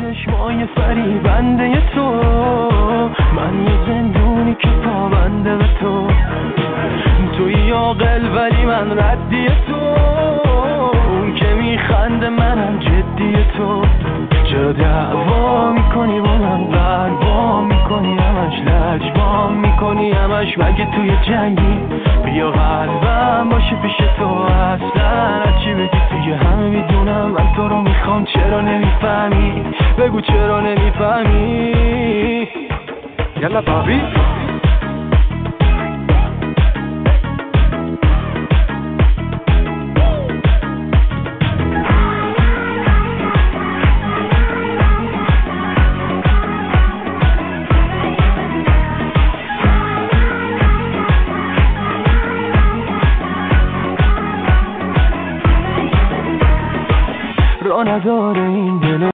چشمای فریبنده تو، من یه زندونی که پابنده به تو. توی عاقل ولی من ردی تو، اون که میخنده منم جدی تو. چرا دعوا میکنی با من، بروا میکنی همش، لجبا میکنی همش، مگه توی جنگی؟ بیا قلبم باشه پیش تو، اصلا هرچی بگی توی همه میدونم من تو رو میخوام. چرا نمیفهمی؟ بگو چرا نمیفهمی؟ یلا بابی راه نداره این